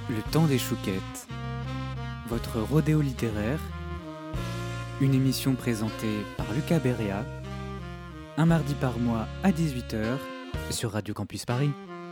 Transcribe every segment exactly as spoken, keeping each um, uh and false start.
Le temps des chouquettes, votre rodéo littéraire, une émission présentée par Lucas Beria, un mardi par mois à dix-huit heures sur Radio Campus Paris.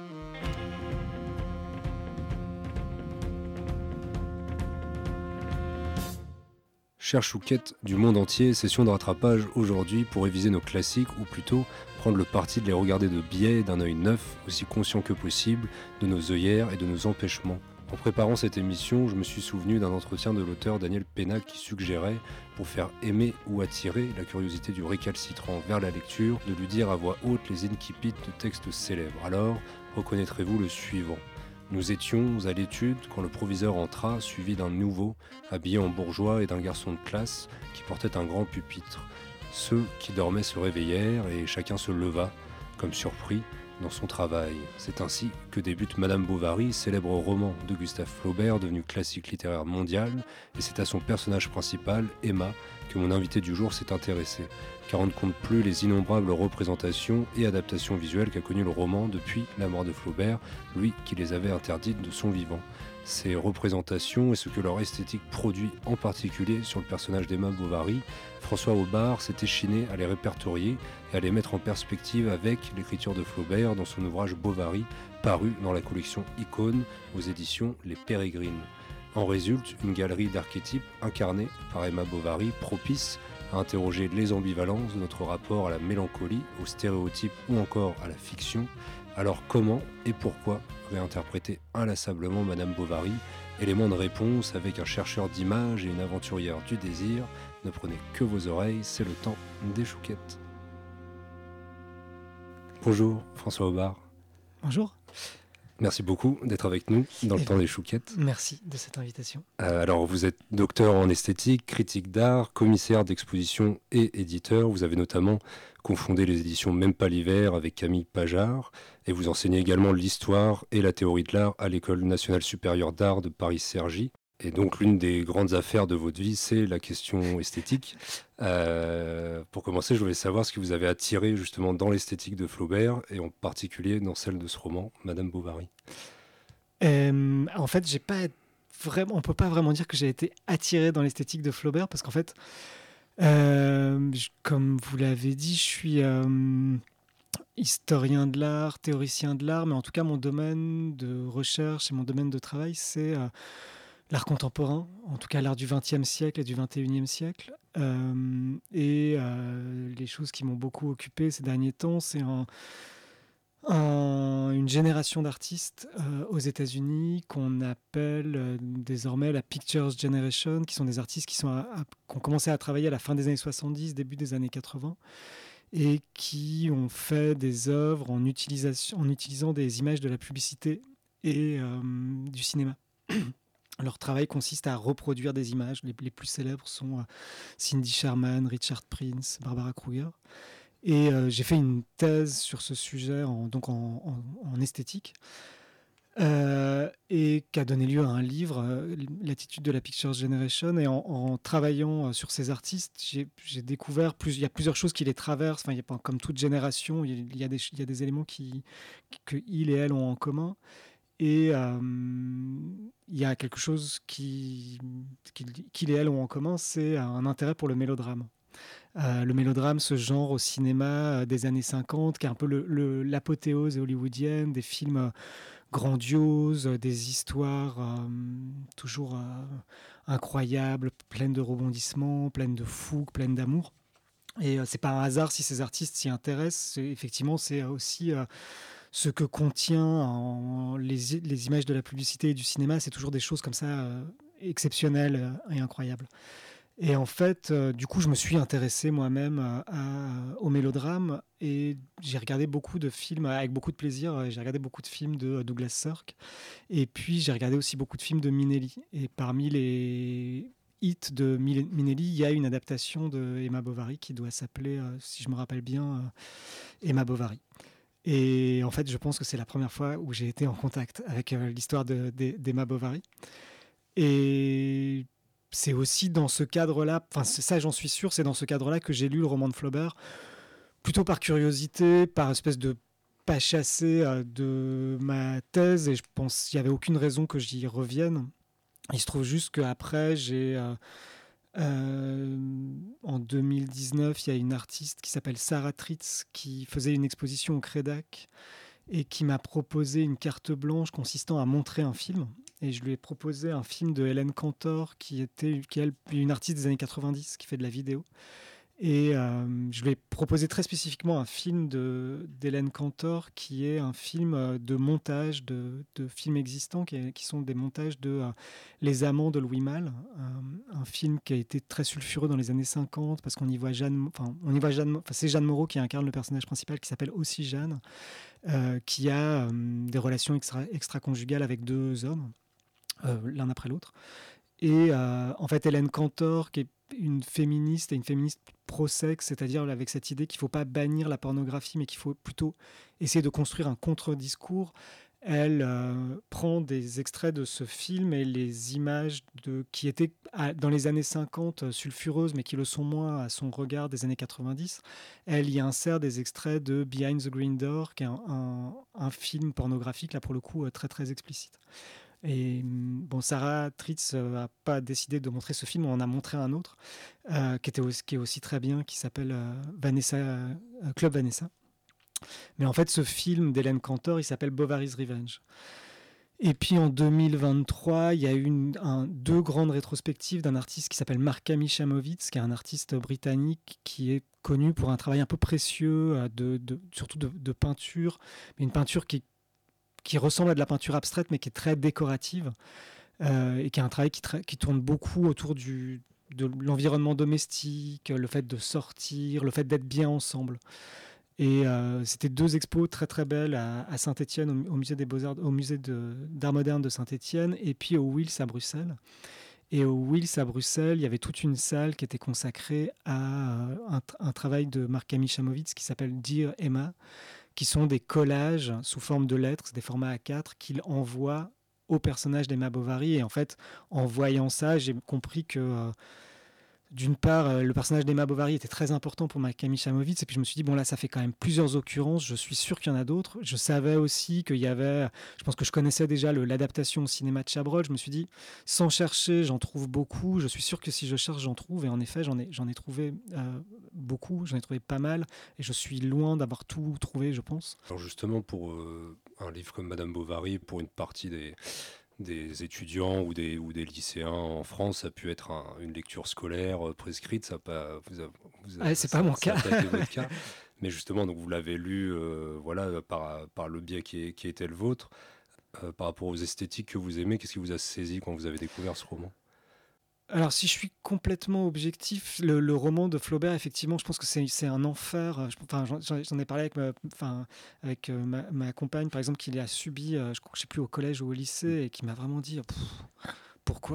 Chères chouquettes du monde entier, session de rattrapage aujourd'hui pour réviser nos classiques ou plutôt prendre le parti de les regarder de biais, d'un œil neuf, aussi conscient que possible de nos œillères et de nos empêchements. En préparant cette émission, je me suis souvenu d'un entretien de l'auteur Daniel Pénac qui suggérait, pour faire aimer ou attirer la curiosité du récalcitrant vers la lecture, de lui dire à voix haute les incipits de textes célèbres. Alors, reconnaîtrez-vous le suivant ? Nous étions à l'étude quand le proviseur entra, suivi d'un nouveau, habillé en bourgeois et d'un garçon de classe qui portait un grand pupitre. Ceux qui dormaient se réveillèrent et chacun se leva, comme surpris, dans son travail. C'est ainsi que débute Madame Bovary, célèbre roman de Gustave Flaubert, devenu classique littéraire mondial, et c'est à son personnage principal, Emma, que mon invité du jour s'est intéressé, car on ne compte plus les innombrables représentations et adaptations visuelles qu'a connues le roman depuis la mort de Flaubert, lui qui les avait interdites de son vivant. Ces représentations et ce que leur esthétique produit en particulier sur le personnage d'Emma Bovary, François Aubard s'est échiné à les répertorier et à les mettre en perspective avec l'écriture de Flaubert dans son ouvrage Bovary, paru dans la collection Icône aux éditions Les Pérégrines. En résulte une galerie d'archétypes incarnés par Emma Bovary, propice à interroger les ambivalences de notre rapport à la mélancolie, aux stéréotypes ou encore à la fiction. Alors comment et pourquoi réinterpréter inlassablement Madame Bovary ? Élément de réponse avec un chercheur d'images et une aventurière du désir. Ne prenez que vos oreilles, c'est le temps des chouquettes. Bonjour François Aubard. Bonjour. Merci beaucoup d'être avec nous dans le Et temps des chouquettes. Merci de cette invitation. Euh, alors vous êtes docteur en esthétique, critique d'art, commissaire d'exposition et éditeur. Vous avez notamment cofondé les éditions Même pas l'hiver avec Camille Pajard et vous enseignez également l'histoire et la théorie de l'art à l'École nationale supérieure d'art de Paris-Cergy. Et donc l'une des grandes affaires de votre vie, c'est la question esthétique. Euh, pour commencer, je voulais savoir ce qui vous avait attiré justement dans l'esthétique de Flaubert et en particulier dans celle de ce roman, Madame Bovary. Euh, en fait, j'ai pas vraiment, on peut pas vraiment dire que j'ai été attiré dans l'esthétique de Flaubert parce qu'en fait, euh, je, comme vous l'avez dit, je suis euh, historien de l'art, théoricien de l'art, mais en tout cas, mon domaine de recherche et mon domaine de travail, c'est euh, l'art contemporain, en tout cas l'art du vingtième siècle et du vingt et unième siècle. Euh, et euh, les choses qui m'ont beaucoup occupé ces derniers temps, c'est un, un, une génération d'artistes euh, aux États-Unis qu'on appelle euh, désormais la Pictures Generation, qui sont des artistes qui, sont à, à, qui ont commencé à travailler à la fin des années soixante-dix, début des années quatre-vingts, et qui ont fait des œuvres en, utilisation, en utilisant des images de la publicité et euh, du cinéma. Leur travail consiste à reproduire des images. Les, les plus célèbres sont euh, Cindy Sherman, Richard Prince, Barbara Kruger. Et euh, j'ai fait une thèse sur ce sujet, en, donc en, en, en esthétique, euh, et qui a donné lieu à un livre, euh, L'attitude de la Picture Generation. Et en, en travaillant sur ces artistes, j'ai, j'ai découvert, plus, il y a plusieurs choses qui les traversent. Enfin, il y a pas, comme toute génération, il y a des, il y a des éléments qui, que il et elle ont en commun. Et euh, il y a quelque chose qui, qui, qu'ils et elles ont en commun, c'est un intérêt pour le mélodrame. Euh, le mélodrame, ce genre au cinéma des années cinquante, qui est un peu le, le, l'apothéose hollywoodienne, des films grandioses, des histoires euh, toujours euh, incroyables, pleines de rebondissements, pleines de fougue, pleines d'amour. Et euh, c'est pas un hasard si ces artistes s'y intéressent. C'est, effectivement, c'est aussi... Euh, ce que contient en les, les images de la publicité et du cinéma, c'est toujours des choses comme ça euh, exceptionnelles euh, et incroyables. Et en fait, euh, du coup, je me suis intéressé moi-même à, à, au mélodrame et j'ai regardé beaucoup de films avec beaucoup de plaisir. J'ai regardé beaucoup de films de Douglas Sirk et puis j'ai regardé aussi beaucoup de films de Minelli. Et parmi les hits de Minelli, il y a une adaptation de Emma Bovary qui doit s'appeler, euh, si je me rappelle bien, euh, Emma Bovary. Et en fait, je pense que c'est la première fois où j'ai été en contact avec euh, l'histoire de, de, d'Emma Bovary. Et c'est aussi dans ce cadre-là, enfin ça j'en suis sûr, c'est dans ce cadre-là que j'ai lu le roman de Flaubert, plutôt par curiosité, par espèce de pas chassé euh, de ma thèse et je pense qu'il n'y avait aucune raison que j'y revienne. Il se trouve juste qu'après, j'ai, euh, euh, en deux mille dix-neuf, il y a une artiste qui s'appelle Sarah Tritz qui faisait une exposition au Crédac et qui m'a proposé une carte blanche consistant à montrer un film. Et je lui ai proposé un film de Hélène Cantor, qui était qui est une artiste des années quatre-vingt-dix, qui fait de la vidéo. Et euh, je lui ai proposé très spécifiquement un film de, d'Hélène Cantor, qui est un film de montage de, de films existants, qui, est, qui sont des montages de euh, Les Amants de Louis Malle, un, un film qui a été très sulfureux dans les années cinquante, parce qu'on y voit Jeanne, enfin, on y voit Jeanne, enfin, c'est Jeanne Moreau qui incarne le personnage principal, qui s'appelle aussi Jeanne, euh, qui a euh, des relations extra, extra-conjugales avec deux hommes, euh, l'un après l'autre. Et euh, en fait, Hélène Cantor, qui est une féministe et une féministe pro-sexe, c'est-à-dire avec cette idée qu'il ne faut pas bannir la pornographie, mais qu'il faut plutôt essayer de construire un contre-discours. Elle euh, prend des extraits de ce film et les images de, qui étaient à, dans les années cinquante sulfureuses, mais qui le sont moins à son regard des années quatre-vingt-dix. Elle y insère des extraits de Behind the Green Door, qui est un, un, un film pornographique, là pour le coup, très très explicite. Et bon, Sarah Tritz n'a pas décidé de montrer ce film, on en a montré un autre euh, qui, était aussi, qui est aussi très bien, qui s'appelle euh, Vanessa, euh, Club Vanessa. Mais en fait, ce film d'Hélène Cantor, il s'appelle Bovary's Revenge. Et puis en deux mille vingt-trois, il y a eu une, un, deux grandes rétrospectives d'un artiste qui s'appelle Mark-Hamy Chamovitz, qui est un artiste britannique qui est connu pour un travail un peu précieux, de, de, surtout de, de peinture, mais une peinture qui qui ressemble à de la peinture abstraite, mais qui est très décorative, euh, et qui est un travail qui, tra- qui tourne beaucoup autour du, de l'environnement domestique, le fait de sortir, le fait d'être bien ensemble. Et euh, c'était deux expos très très belles à, à Saint-Étienne, au, au musée des Beaux-Arts, au musée de, d'art moderne de Saint-Étienne, et puis au Wills à Bruxelles. Et au Wills à Bruxelles, il y avait toute une salle qui était consacrée à euh, un, un travail de Mark-Hamy Chamovitz qui s'appelle Dear Emma, qui sont des collages sous forme de lettres, des formats A quatre, qu'il envoie au personnage d'Emma Bovary. Et en fait, en voyant ça, j'ai compris que, euh, d'une part, euh, le personnage d'Emma Bovary était très important pour Mark-Hamy Chamovitz. Et puis je me suis dit, bon là, ça fait quand même plusieurs occurrences. Je suis sûr qu'il y en a d'autres. Je savais aussi qu'il y avait... Je pense que je connaissais déjà le, l'adaptation au cinéma de Chabrol. Je me suis dit, sans chercher, j'en trouve beaucoup. Je suis sûr que si je cherche, j'en trouve. Et en effet, j'en ai, j'en ai trouvé euh, beaucoup. J'en ai trouvé pas mal. Et je suis loin d'avoir tout trouvé, je pense. Alors justement, pour euh, un livre comme Madame Bovary, pour une partie des... des étudiants ou des, ou des lycéens en France, ça a pu être un, une lecture scolaire euh, prescrite, ça pas, vous a, vous a, Ah, c'est ça, pas mon ça cas. a pas été votre cas. Mais justement, donc vous l'avez lu euh, voilà, par, par le biais qui, est, qui était le vôtre. Euh, par rapport aux esthétiques que vous aimez, qu'est-ce qui vous a saisi quand vous avez découvert ce roman ? Alors, si je suis complètement objectif, le, le roman de Flaubert, effectivement, je pense que c'est, c'est un enfer. Je, enfin, j'en, j'en ai parlé avec, ma, enfin, avec euh, ma, ma compagne, par exemple, qui l'a subi, euh, je ne sais plus, au collège ou au lycée, et qui m'a vraiment dit pourquoi ?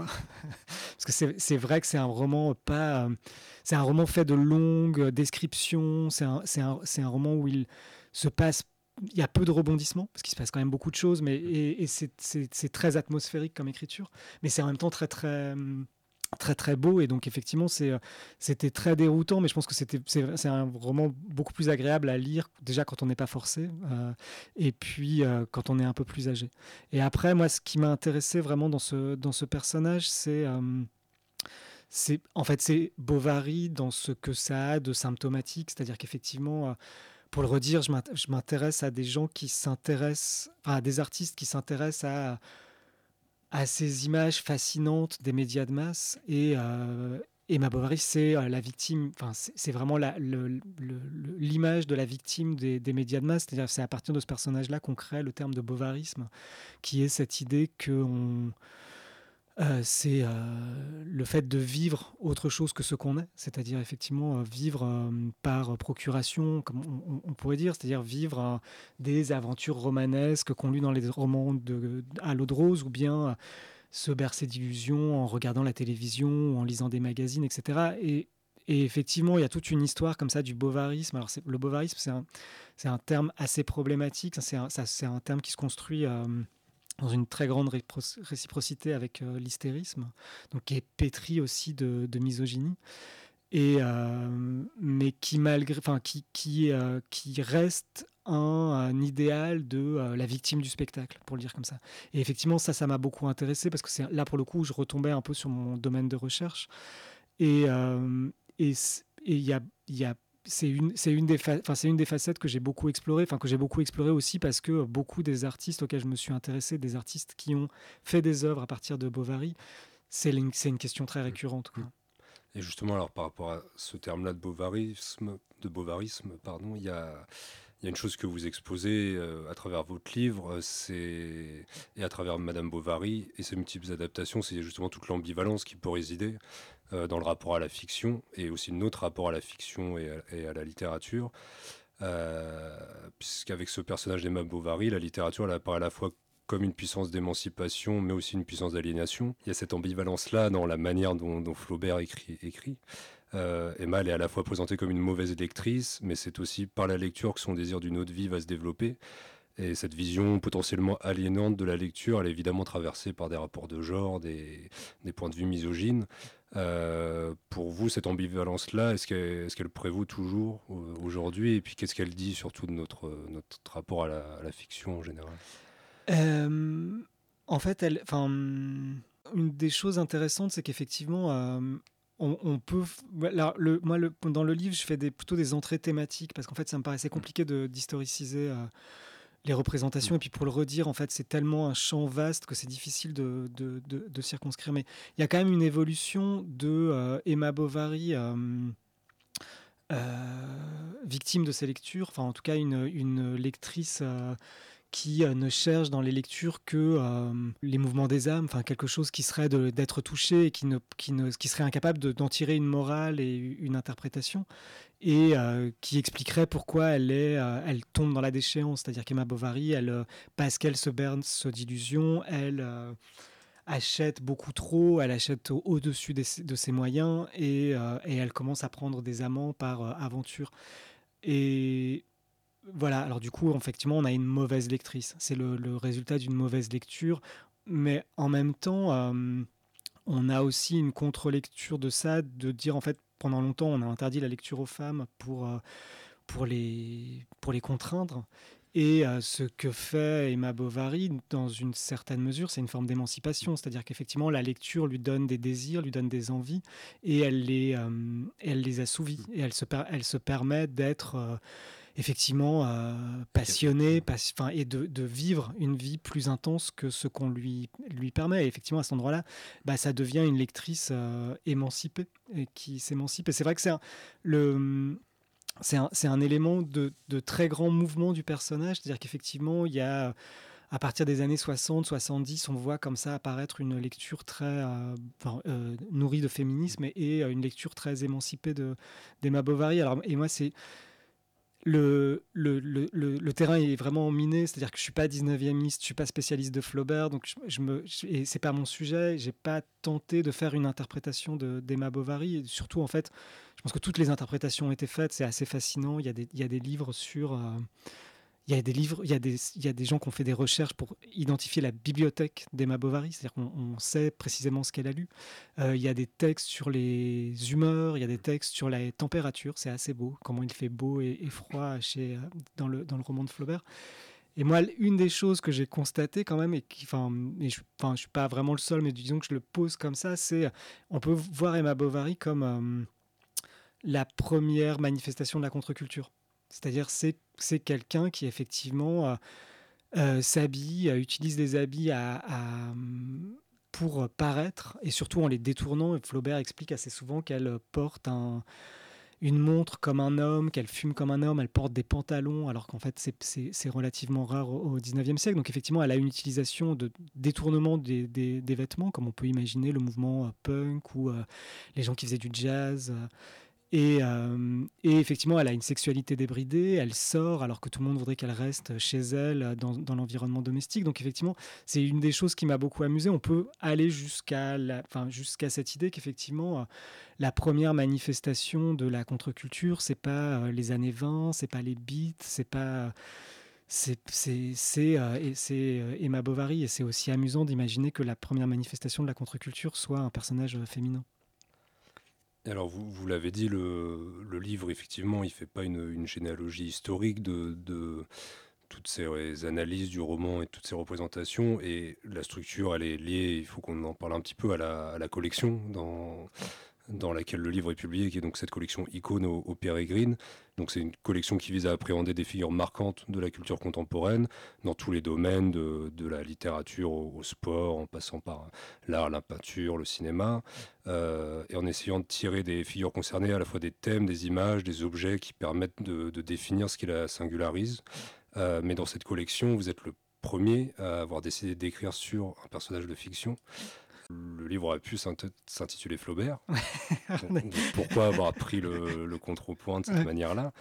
Parce que c'est, c'est vrai que c'est un roman pas, euh, c'est un roman fait de longues descriptions. C'est un, c'est un, c'est un roman où il se passe. Il y a peu de rebondissements, parce qu'il se passe quand même beaucoup de choses, mais et, et c'est, c'est, c'est très atmosphérique comme écriture, mais c'est en même temps très très très très beau, et donc effectivement c'est, c'était très déroutant, mais je pense que c'était, c'est, c'est un roman beaucoup plus agréable à lire déjà quand on n'est pas forcé, euh, et puis euh, quand on est un peu plus âgé. Et après, moi, ce qui m'a intéressé vraiment dans ce, dans ce personnage, c'est, euh, c'est en fait c'est Bovary dans ce que ça a de symptomatique, c'est-à-dire qu'effectivement, euh, pour le redire, je m'intéresse à des gens qui s'intéressent, enfin, à des artistes qui s'intéressent à à ces images fascinantes des médias de masse, et euh, Emma Bovary, c'est euh, la victime, enfin c'est, c'est vraiment la, le, le, le, l'image de la victime des, des médias de masse, c'est-à-dire c'est à partir de ce personnage-là qu'on crée le terme de bovarisme, qui est cette idée que on, euh, c'est euh, le fait de vivre autre chose que ce qu'on est, c'est-à-dire effectivement euh, vivre euh, par procuration, comme on, on pourrait dire, c'est-à-dire vivre euh, des aventures romanesques qu'on lit dans les romans de, à l'eau de rose, ou bien euh, se bercer d'illusions en regardant la télévision ou en lisant des magazines, et cetera. Et, et effectivement, il y a toute une histoire comme ça du bovarisme. Alors c'est, le bovarisme, c'est un, c'est un terme assez problématique, c'est un, ça, c'est un terme qui se construit... Euh, dans une très grande réciprocité avec euh, l'hystérisme, donc qui est pétri aussi de, de misogynie, et euh, mais qui malgré, enfin qui qui euh, qui reste un, un idéal de euh, la victime du spectacle, pour le dire comme ça. Et effectivement, ça, ça m'a beaucoup intéressé parce que c'est là, pour le coup, je retombais un peu sur mon domaine de recherche. Et euh, et c- et il y a, il y a c'est une, c'est une des fa- enfin, c'est une des facettes que j'ai beaucoup exploré, enfin que j'ai beaucoup exploré aussi parce que beaucoup des artistes auxquels je me suis intéressé, des artistes qui ont fait des œuvres à partir de Bovary, c'est une, c'est une question très récurrente, quoi. Et justement, alors par rapport à ce terme-là de bovarisme, de bovarisme, pardon, il y a, il y a une chose que vous exposez euh, à travers votre livre, euh, c'est et à travers Madame Bovary et ses multiples adaptations, c'est justement toute l'ambivalence qui peut résider euh, dans le rapport à la fiction et aussi notre rapport à la fiction et à, et à la littérature. Euh, Puisqu'avec ce personnage d'Emma Bovary, la littérature elle apparaît à la fois comme une puissance d'émancipation, mais aussi une puissance d'aliénation. Il y a cette ambivalence-là dans la manière dont, dont Flaubert écrit. écrit. Euh, Emma, elle est à la fois présentée comme une mauvaise lectrice, mais c'est aussi par la lecture que son désir d'une autre vie va se développer. Et cette vision potentiellement aliénante de la lecture, elle est évidemment traversée par des rapports de genre, des, des points de vue misogynes. Euh, pour vous, cette ambivalence-là, est-ce qu'elle, est-ce qu'elle prévaut toujours euh, aujourd'hui? Et puis, qu'est-ce qu'elle dit surtout de notre, notre rapport à la, à la fiction en général? Euh, En fait, elle, enfin, une des choses intéressantes, c'est qu'effectivement, euh, on, on peut. Alors, le, moi, le, dans le livre, je fais des, plutôt des entrées thématiques parce qu'en fait, ça me paraissait compliqué de d'historiciser euh, les représentations. Et puis pour le redire, en fait, c'est tellement un champ vaste que c'est difficile de, de, de- de circonscrire. Mais il y a quand même une évolution de euh, Emma Bovary. euh, euh, Victime de ses lectures, enfin en tout cas une, une lectrice euh, qui euh, ne cherche dans les lectures que euh, les mouvements des âmes, enfin quelque chose qui serait de- d'être touché et qui, ne, qui, ne, qui serait incapable de- d'en tirer une morale et une interprétation, et euh, qui expliquerait pourquoi elle, est, euh, elle tombe dans la déchéance. C'est-à-dire qu'Emma Bovary, elle, euh, parce qu'elle se berce d'illusions, elle euh, achète beaucoup trop, elle achète au- au-dessus des- de ses moyens, et, euh, et elle commence à prendre des amants par euh, aventure. Et voilà, alors du coup, effectivement, on a une mauvaise lectrice. C'est le, le résultat d'une mauvaise lecture. Mais en même temps, euh, on a aussi une contre-lecture de ça, de dire en fait, pendant longtemps, on a interdit la lecture aux femmes pour, euh, pour, les, pour les contraindre. Et euh, ce que fait Emma Bovary, dans une certaine mesure, c'est une forme d'émancipation. C'est-à-dire qu'effectivement, la lecture lui donne des désirs, lui donne des envies, et elle les, euh, elle les assouvit. Et elle se, per- elle se permet d'être euh, effectivement euh, passionné, pas, et de, de, vivre une vie plus intense que ce qu'on lui, lui permet. Et effectivement, à cet endroit-là, bah, ça devient une lectrice euh, émancipée, et qui s'émancipe. Et c'est vrai que c'est un, le, c'est un, c'est un élément de, de très grand mouvement du personnage, c'est-à-dire qu'effectivement, il y a, à partir des années soixante soixante-dix, on voit comme ça apparaître une lecture très euh, enfin, euh, nourrie de féminisme, et, et une lecture très émancipée de, d'Emma Bovary. Alors, et moi, c'est le, le, le, le, le terrain est vraiment miné, c'est-à-dire que je suis pas dix-neuvièmiste, je suis pas spécialiste de Flaubert, donc je, je me, je, et c'est pas mon sujet. J'ai pas tenté de faire une interprétation de, d'Emma Bovary. Et surtout, en fait, je pense que toutes les interprétations ont été faites. C'est assez fascinant. Il y a des, il y a des livres sur euh, il y a des livres, il y a des, il y a des gens qui ont fait des recherches pour identifier la bibliothèque d'Emma Bovary, c'est-à-dire qu'on on sait précisément ce qu'elle a lu. Euh, il y a des textes sur les humeurs, il y a des textes sur la température, c'est assez beau, comment il fait beau et, et froid chez, euh, dans, le, dans le roman de Flaubert. Et moi, une des choses que j'ai constatées quand même, et qui, enfin, et je, enfin, je suis pas vraiment le seul, mais disons que je le pose comme ça, c'est, on peut voir Emma Bovary comme euh, la première manifestation de la contre-culture. C'est-à-dire, c'est, c'est quelqu'un qui, effectivement, euh, euh, s'habille, euh, utilise les habits à, à, pour paraître, et surtout en les détournant. Et Flaubert explique assez souvent qu'elle porte un, une montre comme un homme, qu'elle fume comme un homme, elle porte des pantalons, alors qu'en fait, c'est, c'est, c'est relativement rare au, au dix-neuvième siècle. Donc, effectivement, elle a une utilisation de détournement des, des, des vêtements, comme on peut imaginer le mouvement euh, punk ou euh, les gens qui faisaient du jazz. Euh, Et, euh, et effectivement, elle a une sexualité débridée, elle sort alors que tout le monde voudrait qu'elle reste chez elle dans, dans l'environnement domestique. Donc effectivement, c'est une des choses qui m'a beaucoup amusé. On peut aller jusqu'à, la, enfin, jusqu'à cette idée qu'effectivement, euh, la première manifestation de la contre-culture, c'est pas euh, les années vingt, c'est pas les beats, c'est pas... C'est, c'est, c'est, euh, et c'est euh, Emma Bovary, et c'est aussi amusant d'imaginer que la première manifestation de la contre-culture soit un personnage euh, féminin. Et alors, vous, vous l'avez dit, le, le livre, effectivement, il ne fait pas une, une généalogie historique de, de toutes ces analyses du roman et toutes ces représentations. Et la structure, elle est liée, il faut qu'on en parle un petit peu, à la, à la collection dans, dans laquelle le livre est publié, qui est donc cette collection Icônes au, au Pérégrine. Donc c'est une collection qui vise à appréhender des figures marquantes de la culture contemporaine, dans tous les domaines, de, de la littérature au, au sport, en passant par l'art, la peinture, le cinéma, euh, et en essayant de tirer des figures concernées à la fois des thèmes, des images, des objets qui permettent de, de définir ce qui la singularise. Euh, mais dans cette collection, vous êtes le premier à avoir décidé d'écrire sur un personnage de fiction. Le livre aurait pu s'intituler Flaubert. Donc, pourquoi avoir pris le, le contrepoint de cette ouais. manière-là?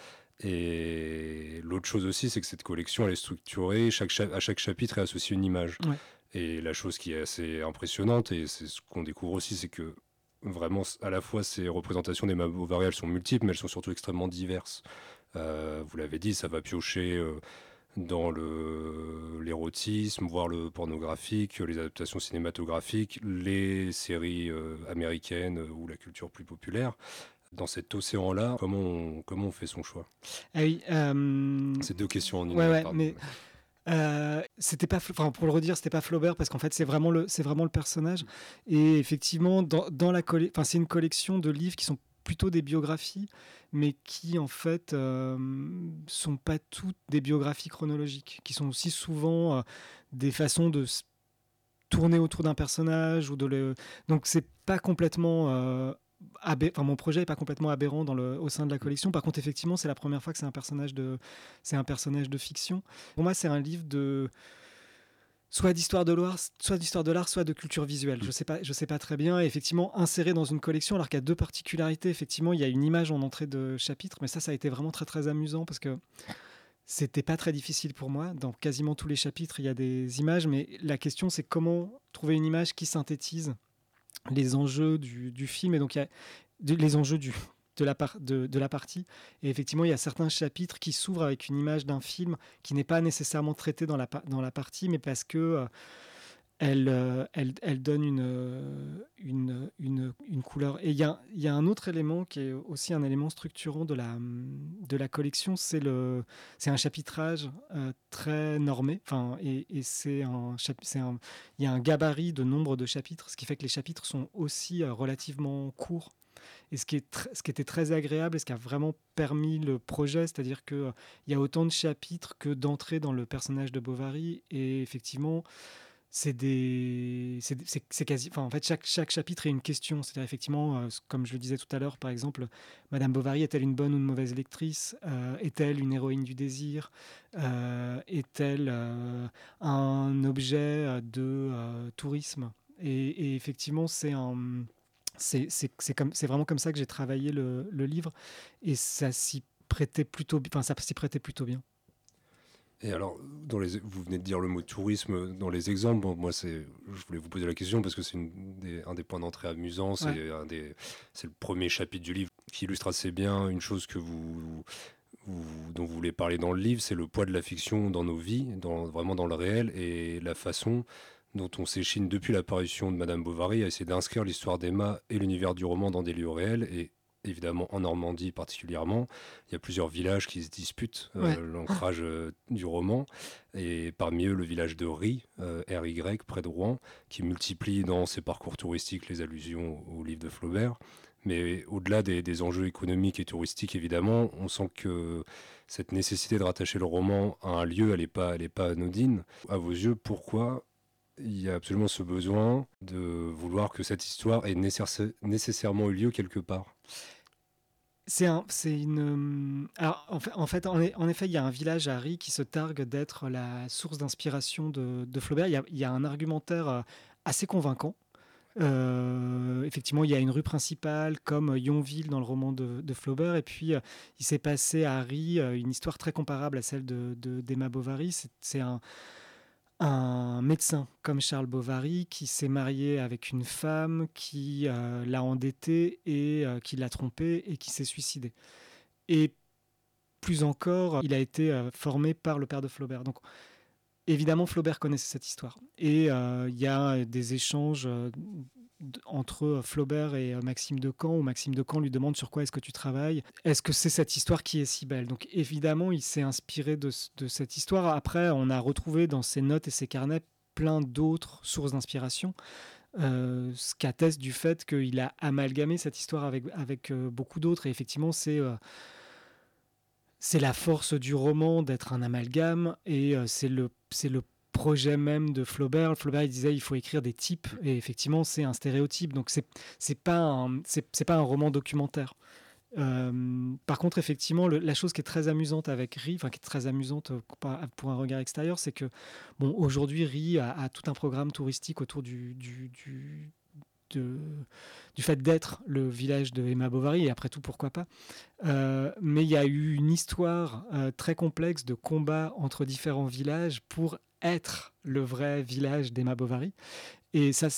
Et l'autre chose aussi, c'est que cette collection, elle est structurée. Chaque cha- à chaque chapitre est associée une image. Ouais. Et la chose qui est assez impressionnante, et c'est ce qu'on découvre aussi, c'est que vraiment, à la fois, ces représentations des Madame Bovary, elles sont multiples, mais elles sont surtout extrêmement diverses. Euh, vous l'avez dit, ça va piocher... Euh, dans le, l'érotisme, voire le pornographique, les adaptations cinématographiques, les séries euh, américaines euh, ou la culture plus populaire. Dans cet océan-là, comment on, comment on fait son choix? Ah oui, euh... C'est deux questions en une. Ouais, ouais, mais euh, c'était pas, enfin pour le redire, c'était pas Flaubert parce qu'en fait c'est vraiment le, c'est vraiment le personnage. Et effectivement, dans, dans la colle... enfin c'est une collection de livres qui sont plutôt des biographies, mais qui en fait euh, sont pas toutes des biographies chronologiques, qui sont aussi souvent euh, des façons de s- tourner autour d'un personnage ou de le. Donc c'est pas complètement. Euh, abé... Enfin mon projet est pas complètement aberrant dans le... au sein de la collection. Par contre effectivement c'est la première fois que c'est un personnage de, c'est un personnage de fiction. Pour moi c'est un livre de soit d'histoire de l'art, soit d'histoire de l'art, soit de culture visuelle. Je sais pas, je sais pas très bien. Et effectivement, inséré dans une collection, alors qu'il y a deux particularités. Effectivement, il y a une image en entrée de chapitre, mais ça, ça a été vraiment très très amusant parce que c'était pas très difficile pour moi. Dans quasiment tous les chapitres, il y a des images, mais la question, c'est comment trouver une image qui synthétise les enjeux du, du film et donc il y a les enjeux du De la, par, de, de la partie. Et effectivement, il y a certains chapitres qui s'ouvrent avec une image d'un film qui n'est pas nécessairement traité dans la, dans la partie, mais parce que euh, elle, euh, elle, elle donne une, une, une, une couleur. Et il y a, il y a un autre élément qui est aussi un élément structurant de la, de la collection, c'est, le, c'est un chapitrage euh, très normé. Enfin, et, et c'est un, c'est un, il y a un gabarit de nombre de chapitres, ce qui fait que les chapitres sont aussi euh, relativement courts. Et ce qui, est tr- ce qui était très agréable et ce qui a vraiment permis le projet, c'est-à-dire qu'il euh, y a autant de chapitres que d'entrées dans le personnage de Bovary. Et effectivement, c'est des, c'est, c'est, c'est quasi, enfin, en fait, chaque, chaque chapitre est une question. C'est-à-dire, effectivement, euh, comme je le disais tout à l'heure, par exemple, Madame Bovary est-elle une bonne ou une mauvaise lectrice? euh, Est-elle une héroïne du désir? euh, Est-elle euh, un objet de euh, tourisme? et, et effectivement, c'est un... C'est, c'est, c'est, comme, c'est vraiment comme ça que j'ai travaillé le, le livre et ça s'y prêtait plutôt, enfin, ça s'y prêtait plutôt bien. Et alors, dans les, vous venez de dire le mot tourisme dans les exemples. Bon, moi, c'est, je voulais vous poser la question parce que c'est une des, un des points d'entrée amusants. C'est, ouais. un des, c'est le premier chapitre du livre qui illustre assez bien une chose que vous, vous, dont vous voulez parler dans le livre, c'est le poids de la fiction dans nos vies, dans, vraiment dans le réel, et la façon dont on s'échine depuis l'apparition de Madame Bovary à essayer d'inscrire l'histoire d'Emma et l'univers du roman dans des lieux réels. Et évidemment, en Normandie particulièrement, il y a plusieurs villages qui se disputent euh, ouais. l'ancrage euh, du roman. Et parmi eux, le village de Ry, euh, R Y, près de Rouen, qui multiplie dans ses parcours touristiques les allusions au, au livre de Flaubert. Mais au-delà des, des enjeux économiques et touristiques, évidemment, on sent que cette nécessité de rattacher le roman à un lieu, elle n'est pas, elle est pas anodine. À vos yeux, pourquoi il y a absolument ce besoin de vouloir que cette histoire ait nécessaire, nécessairement eu lieu quelque part? C'est, un, c'est une... Alors, en fait, en, fait en, en effet, il y a un village à Ry qui se targue d'être la source d'inspiration de, de Flaubert. Il y, a, il y a un argumentaire assez convaincant. Euh, effectivement, il y a une rue principale comme Yonville dans le roman de, de Flaubert. Et puis, euh, il s'est passé à Ry une histoire très comparable à celle de, de, d'Emma Bovary. C'est, c'est un... un médecin comme Charles Bovary qui s'est marié avec une femme qui euh, l'a endetté et euh, qui l'a trompé et qui s'est suicidé. Et plus encore, il a été euh, formé par le père de Flaubert. Donc, évidemment, Flaubert connaissait cette histoire. Et il euh, y a des échanges euh, d- entre Flaubert et euh, Maxime de Camp, où Maxime de Camp lui demande sur quoi est-ce que tu travailles. Est-ce que c'est cette histoire qui est si belle? Donc évidemment, il s'est inspiré de, ce- de cette histoire. Après, on a retrouvé dans ses notes et ses carnets plein d'autres sources d'inspiration, euh, ce qui atteste du fait qu'il a amalgamé cette histoire avec, avec euh, beaucoup d'autres. Et effectivement, c'est euh, c'est la force du roman d'être un amalgame, et euh, c'est le, c'est le projet même de Flaubert. Flaubert, il disait il faut écrire des types, et effectivement, c'est un stéréotype. Donc, c'est, c'est pas un, c'est, c'est pas un roman documentaire. Euh, par contre, effectivement, le- la chose qui est très amusante avec Rie, enfin qui est très amusante euh, par- pour un regard extérieur, c'est que bon, aujourd'hui, Rie a, a tout un programme touristique autour du, du, du, de- du fait d'être le village de Emma Bovary, et après tout, pourquoi pas. Euh, mais il y a eu une histoire euh, très complexe de combat entre différents villages pour être le vrai village d'Emma Bovary. Et ça,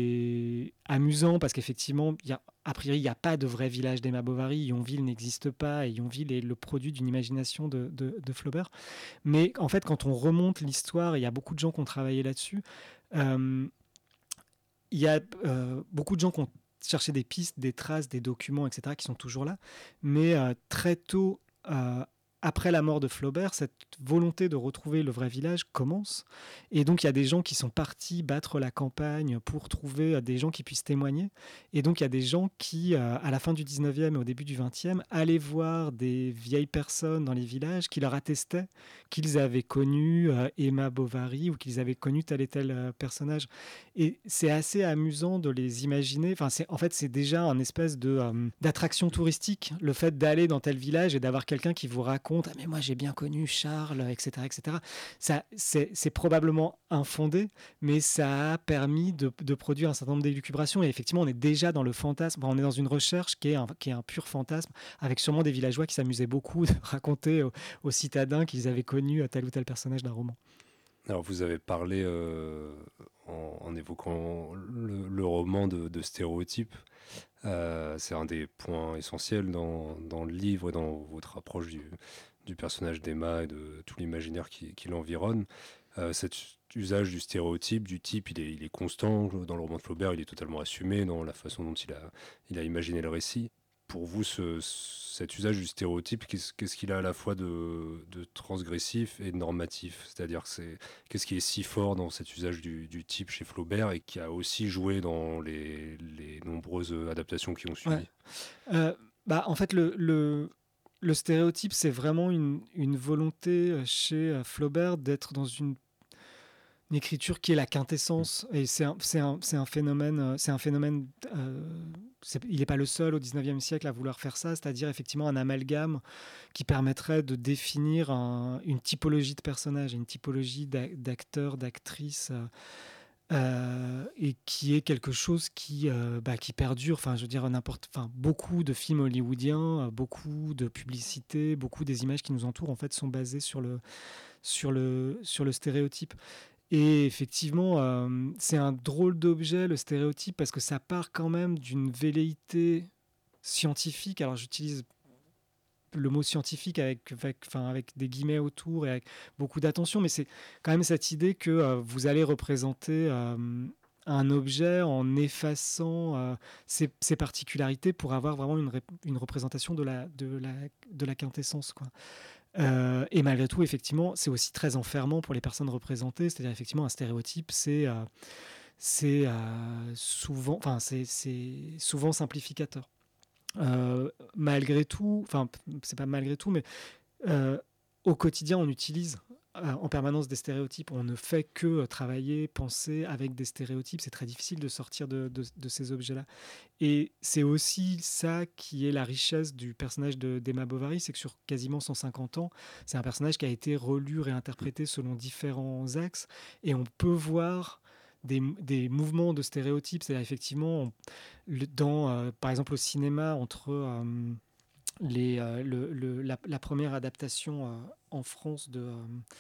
c'est amusant parce qu'effectivement, il y a, a priori, il n'y a pas de vrai village d'Emma Bovary. Yonville n'existe pas, et Yonville est le produit d'une imagination de, de- de Flaubert. Mais en fait, quand on remonte l'histoire, il y a beaucoup de gens qui ont travaillé là-dessus. euh, il y a euh, beaucoup de gens qui ont cherché des pistes, des traces, des documents, et cetera, qui sont toujours là. Mais euh, très tôt, euh, après la mort de Flaubert, cette volonté de retrouver le vrai village commence. Et donc, il y a des gens qui sont partis battre la campagne pour trouver euh, des gens qui puissent témoigner. Et donc, il y a des gens qui, euh, à la fin du dix-neuvième et au début du vingtième, allaient voir des vieilles personnes dans les villages qui leur attestaient qu'ils avaient connu euh, Emma Bovary, ou qu'ils avaient connu tel et tel euh, personnage. Et c'est assez amusant de les imaginer. Enfin, c'est, en fait, c'est déjà un espèce de, euh, d'attraction touristique, le fait d'aller dans tel village et d'avoir quelqu'un qui vous raconte « Ah, mais moi, j'ai bien connu Charles, et cetera et cetera » Ça, c'est, c'est probablement infondé, mais ça a permis de, de produire un certain nombre d'élucubrations. Et effectivement, on est déjà dans le fantasme. Enfin, on est dans une recherche qui est, un, qui est un pur fantasme, avec sûrement des villageois qui s'amusaient beaucoup de raconter aux, aux citadins qu'ils avaient connu tel ou tel personnage d'un roman. Alors, vous avez parlé euh, en, en évoquant le, le roman de, de stéréotypes. Euh, c'est un des points essentiels dans, dans le livre et dans votre approche du, du personnage d'Emma et de tout l'imaginaire qui, qui l'environne. Euh, cet usage du stéréotype, du type, il est, il est constant. Dans le roman de Flaubert, il est totalement assumé dans la façon dont il a, il a imaginé le récit. Pour vous, ce, cet usage du stéréotype, qu'est-ce, qu'est-ce qu'il a à la fois de, de transgressif et de normatif? C'est-à-dire que c'est, qu'est-ce qui est si fort dans cet usage du, du type chez Flaubert et qui a aussi joué dans les, les nombreuses adaptations qui ont suivi? Ouais. Euh, bah, en fait, le, le, le stéréotype, c'est vraiment une, une volonté euh, chez euh, Flaubert d'être dans une, une écriture qui est la quintessence. Et c'est un, c'est un, c'est un phénomène, euh, c'est un phénomène euh, c'est- il n'est pas le seul au dix-neuvième siècle à vouloir faire ça, c'est-à-dire effectivement un amalgame qui permettrait de définir un- une typologie de personnages, une typologie d'a- d'acteurs, d'actrices. euh, euh, et qui est quelque chose qui, euh, bah, qui perdure. Enfin, je veux dire, n'importe, enfin, beaucoup de films hollywoodiens, euh, beaucoup de publicités, beaucoup des images qui nous entourent en fait sont basées sur le, sur le, sur le stéréotype. Et effectivement, euh, c'est un drôle d'objet le stéréotype parce que ça part quand même d'une velléité scientifique. Alors j'utilise le mot scientifique avec, avec, enfin, avec des guillemets autour et avec beaucoup d'attention, mais c'est quand même cette idée que euh, vous allez représenter euh, un objet en effaçant euh, ses, ses particularités pour avoir vraiment une, ré- une représentation de la, de la, de la quintessence, quoi. Euh, et malgré tout, effectivement, c'est aussi très enfermant pour les personnes représentées, c'est-à-dire effectivement un stéréotype, c'est euh, c'est euh, souvent, enfin c'est c'est souvent simplificateur. Euh, malgré tout, enfin, c'est pas malgré tout, mais euh, au quotidien, on utilise euh, en permanence des stéréotypes. On ne fait que euh, travailler, penser avec des stéréotypes. C'est très difficile de sortir de, de- de ces objets-là. Et c'est aussi ça qui est la richesse du personnage de- d'Emma Bovary, c'est que sur quasiment cent cinquante ans, c'est un personnage qui a été relu, réinterprété selon différents axes, et on peut voir des, des mouvements de stéréotypes. C'est-à-dire effectivement, on- le- dans, euh, par exemple au cinéma, entre euh, les, euh, le- le- la, la première adaptation euh, en France de, euh,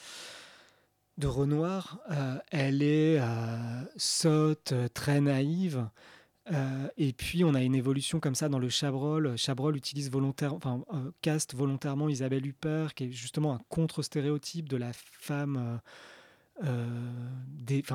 de Renoir, euh, elle est euh, sotte, euh, très naïve. Euh, et puis on a une évolution comme ça dans le Chabrol. Chabrol utilise volontaire, enfin euh, caste volontairement Isabelle Huppert, qui est justement un contre-stéréotype de la femme, euh, euh, des, enfin,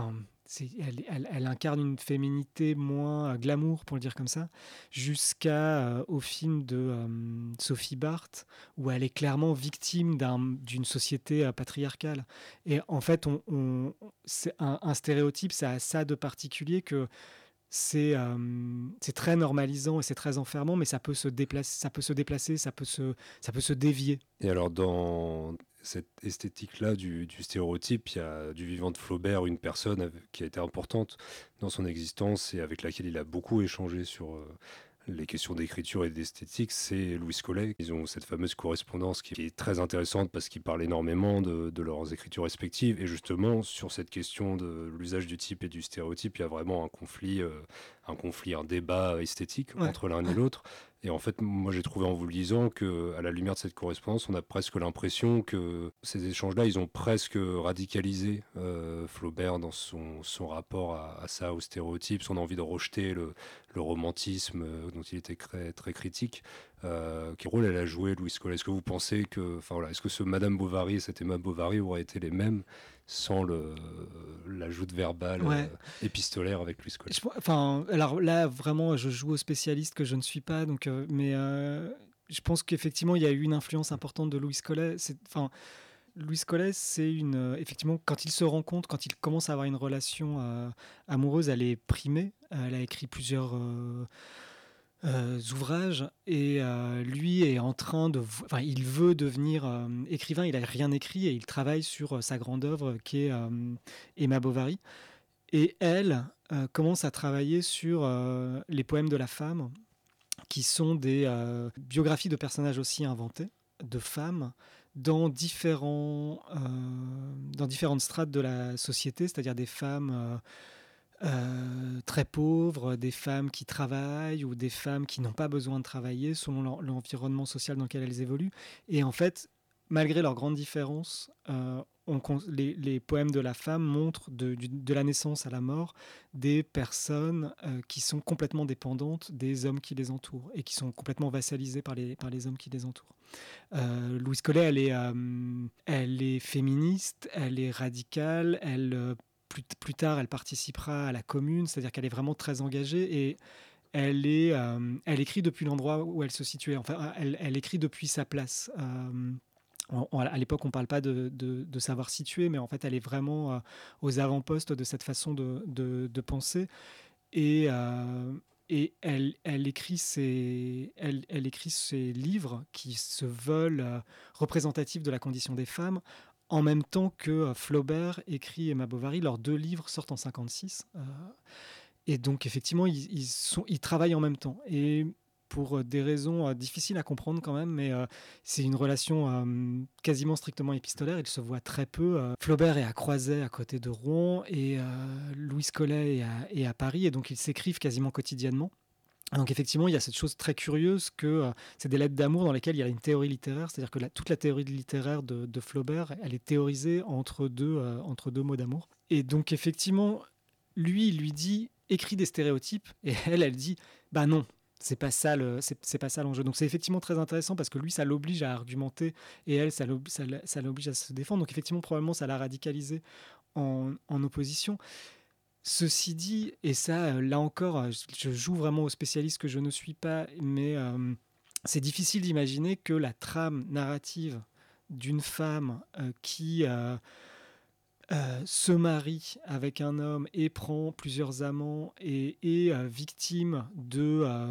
c'est, elle, elle, elle incarne une féminité moins euh, glamour, pour le dire comme ça, jusqu'à euh, au film de euh, Sophie Barth, où elle est clairement victime d'un, d'une société euh, patriarcale. Et en fait, on, on- c'est un, un stéréotype, ça a ça de particulier que c'est euh, c'est très normalisant et c'est très enfermant, mais ça peut se déplacer, ça peut se déplacer, ça peut se, ça peut se dévier. Et alors, dans cette esthétique-là du, du stéréotype, il y a du vivant de Flaubert, une personne avec- qui a été importante dans son existence et avec laquelle il a beaucoup échangé sur euh, les questions d'écriture et d'esthétique, c'est Louis Collet. Ils ont cette fameuse correspondance qui est très intéressante parce qu'ils parlent énormément de, de leurs écritures respectives. Et justement, sur cette question de l'usage du type et du stéréotype, il y a vraiment un conflit, euh, un conflit, un débat esthétique Ouais. entre l'un et l'autre. Et en fait, moi, j'ai trouvé en vous le lisant que, à la lumière de cette correspondance, on a presque l'impression que ces échanges-là, ils ont presque radicalisé euh, Flaubert dans son, son rapport à, à ça, aux stéréotypes, son envie de rejeter le, le romantisme euh, dont il était très, très critique. Euh, quel rôle elle a joué, Louise Collet? Est-ce que vous pensez que, enfin voilà, est-ce que ce Madame Bovary et cet Emma Bovary auraient été les mêmes sans le, l'ajout de verbal Ouais. euh, épistolaire avec Louise Collet? Je, enfin, alors là, vraiment, je joue au spécialiste que je ne suis pas, donc, euh, mais euh, je pense qu'effectivement, il y a eu une influence importante de Louis Collet. C'est, enfin, Louis Collet, c'est une, euh, effectivement, quand il se rend compte, quand il commence à avoir une relation euh, amoureuse, elle est primée. Elle a écrit plusieurs euh, euh, ouvrages et euh, lui est en train de, enfin, il veut devenir euh, écrivain. Il a rien écrit et il travaille sur euh, sa grande œuvre qui est euh, Emma Bovary. Et elle euh, commence à travailler sur euh, les poèmes de la femme, qui sont des euh, biographies de personnages aussi inventés, de femmes, dans, différents, euh, dans différentes strates de la société, c'est-à-dire des femmes euh, euh, très pauvres, des femmes qui travaillent ou des femmes qui n'ont pas besoin de travailler selon l'en- l'environnement social dans lequel elles évoluent. Et en fait, malgré leurs grandes différences, euh, on con- les, les poèmes de la femme montrent de, du- de la naissance à la mort des personnes euh, qui sont complètement dépendantes des hommes qui les entourent et qui sont complètement vassalisées par les, par les hommes qui les entourent. Euh, Louise Collet, elle est, euh, elle est féministe, elle est radicale, elle, euh, plus, plus tard, elle participera à la Commune, c'est-à-dire qu'elle est vraiment très engagée et elle, est, euh, elle écrit depuis l'endroit où elle se situait. Enfin, elle, elle écrit depuis sa place. Euh, on- on- à l'époque, on ne parle pas de, de- de savoir situer, mais en fait, elle est vraiment euh, aux avant-postes de cette façon de, de- de penser. Et, euh, et elle, elle, écrit ses, elle, elle écrit ses livres qui se veulent euh, représentatifs de la condition des femmes, en même temps que euh, Flaubert écrit Emma Bovary. Leurs deux livres sortent en cinquante-six. Euh, et donc, effectivement, ils, ils, sont, ils travaillent en même temps. Et pour euh, des raisons euh, difficiles à comprendre quand même, mais euh, c'est une relation euh, quasiment strictement épistolaire. Ils se voient très peu. Euh, Flaubert est à Croizet, à côté de Rouen, et euh, Louis Collet est à, est à Paris, et donc ils s'écrivent quasiment quotidiennement. Donc effectivement, il y a cette chose très curieuse que euh, c'est des lettres d'amour dans lesquelles il y a une théorie littéraire, c'est-à-dire que la, toute la théorie littéraire de, de Flaubert, elle est théorisée entre deux, euh, entre deux mots d'amour. Et donc effectivement, lui, il lui dit écris des stéréotypes, et elle, elle dit bah non. C'est pas ça le, c'est, c'est pas ça l'enjeu. Donc c'est effectivement très intéressant parce que lui, ça l'oblige à argumenter et elle, ça l'oblige, ça, ça l'oblige à se défendre. Donc effectivement, probablement, ça l'a radicalisé en, en opposition. Ceci dit, et ça, euh, là encore, euh, je joue vraiment au spécialiste que je ne suis pas, mais euh, c'est difficile d'imaginer que la trame narrative d'une femme euh, qui euh, euh, se marie avec un homme et prend plusieurs amants et est euh, victime de, euh,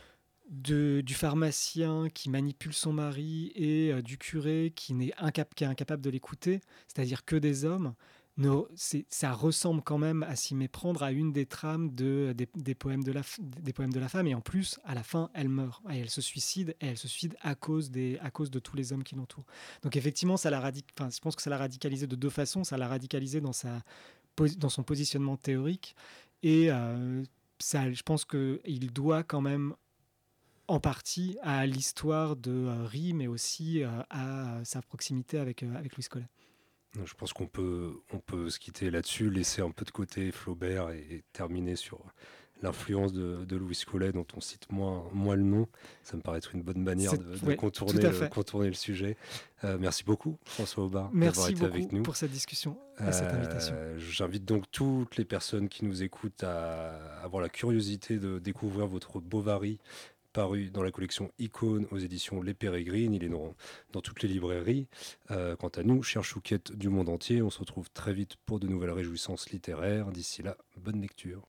de- du pharmacien qui manipule son mari et euh, du curé qui, n'est incap- qui est incapable de l'écouter, c'est-à-dire que des hommes. No, c'est- ça ressemble quand même à s'y méprendre à une des trames de, des, des poèmes de la, f- des poèmes de la femme. Et en plus, à la fin, elle meurt. Et elle se suicide. Et elle se suicide à cause, des, à cause de tous les hommes qui l'entourent. Donc effectivement, ça l'a radic- enfin, je pense que ça l'a radicalisé de deux façons. Ça l'a radicalisé dans, sa, pos- dans son positionnement théorique. Et euh, ça, je pense qu'il doit quand même en partie à l'histoire de euh, Rie, mais aussi euh, à sa proximité avec, euh, avec Louis Collet. Je pense qu'on peut, on peut se quitter là-dessus, laisser un peu de côté Flaubert et, et terminer sur l'influence de, de Louis Collet, dont on cite moins, moins le nom. Ça me paraît être une bonne manière de, de ouais, contourner, le, contourner le sujet. Euh, merci beaucoup, François Aubard, d'avoir été avec nous. Merci beaucoup pour cette discussion et euh, cette invitation. J'invite donc toutes les personnes qui nous écoutent à avoir la curiosité de découvrir votre Bovary, paru dans la collection Icône aux éditions Les Pérégrines. Il est dans, dans toutes les librairies. Euh, quant à nous, chère Chouquette du monde entier, on se retrouve très vite pour de nouvelles réjouissances littéraires. D'ici là, bonne lecture.